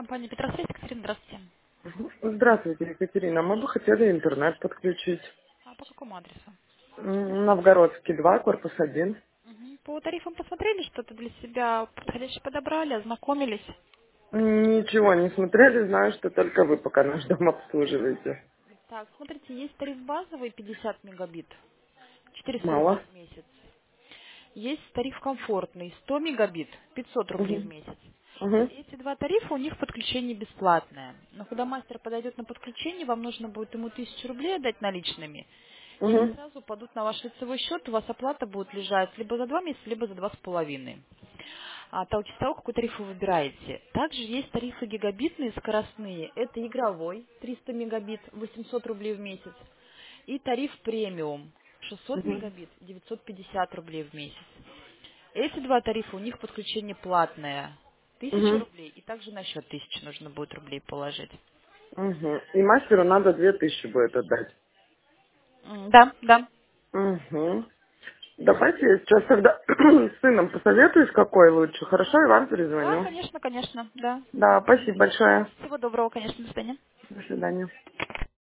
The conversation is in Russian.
компания Петросвет. Екатерина, здравствуйте. Здравствуйте, Екатерина. Мы бы хотели интернет подключить. А по какому адресу? Новгородский 2, корпус 1. По тарифам посмотрели, что-то для себя подходящее подобрали, ознакомились? Ничего не смотрели, знаю, что только вы пока наш дом обслуживаете. Так, смотрите, есть тариф базовый 50 мегабит, 400 рублей Мало. в месяц. Есть тариф комфортный 100 мегабит, 500 рублей в Угу. месяц. Угу. Эти два тарифа, у них подключение бесплатное. Но когда мастер подойдет на подключение, вам нужно будет ему 1000 рублей отдать наличными. И они Угу. сразу падут на ваш лицевой счет, у вас оплата будет лежать либо за 2 месяца, либо за 2,5. От того, какой тариф вы выбираете. Также есть тарифы гигабитные, скоростные. Это игровой, 300 мегабит, 800 рублей в месяц. И тариф премиум, 600 Угу. мегабит, 950 рублей в месяц. Эти два тарифа, у них подключение платное, 1000 рублей. И также на счет 1000 нужно будет рублей положить. Угу. И мастеру надо 2000 будет отдать. Да, да. Угу. Давайте я сейчас тогда с сыном посоветуюсь, какой лучше. Хорошо, и вам Да, перезвоню. конечно, конечно, да. Да, спасибо большое. Всего доброго, конечно, до свидания. До свидания.